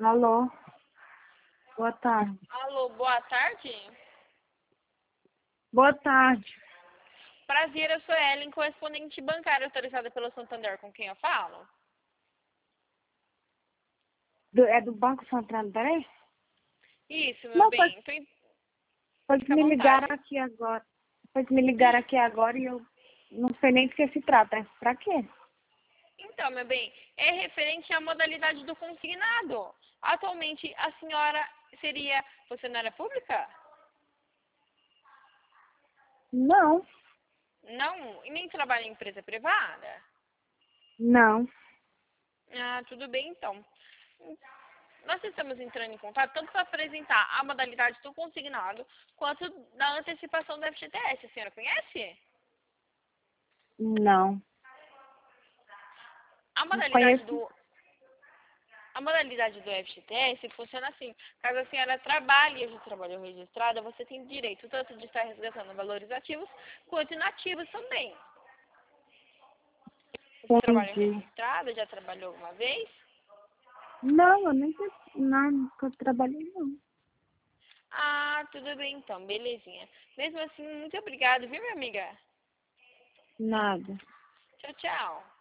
Alô? Boa tarde. Alô, boa tarde. Boa tarde. Prazer, eu sou Ellen, correspondente bancária autorizada pelo Santander, com quem eu falo? É do Banco Santander? Isso, meu Não, bem. pode Fica à me ligar vontade. aqui agora. Pode me ligar aqui agora e eu não sei nem do que se trata. É pra quê? Então, meu bem, é referente à modalidade do consignado. Atualmente, a senhora seria funcionária pública? Não, Não, e nem trabalha em empresa privada? não. Ah, tudo bem, então. Nós estamos entrando em contato tanto para apresentar a modalidade do consignado quanto da antecipação do FGTS. A senhora conhece? Não. A Não modalidade conheço. do A modalidade do FGTS funciona assim. Caso a senhora trabalhe e já trabalhou registrada, você tem direito tanto de estar resgatando valores ativos quanto inativos também. Você trabalha Entendi. registrada? Já trabalhou alguma vez? Não, eu nem sei. Não, nunca trabalhei, não. Ah, tudo bem então, belezinha. Mesmo assim, muito obrigada, viu, minha amiga? Nada. Tchau, tchau.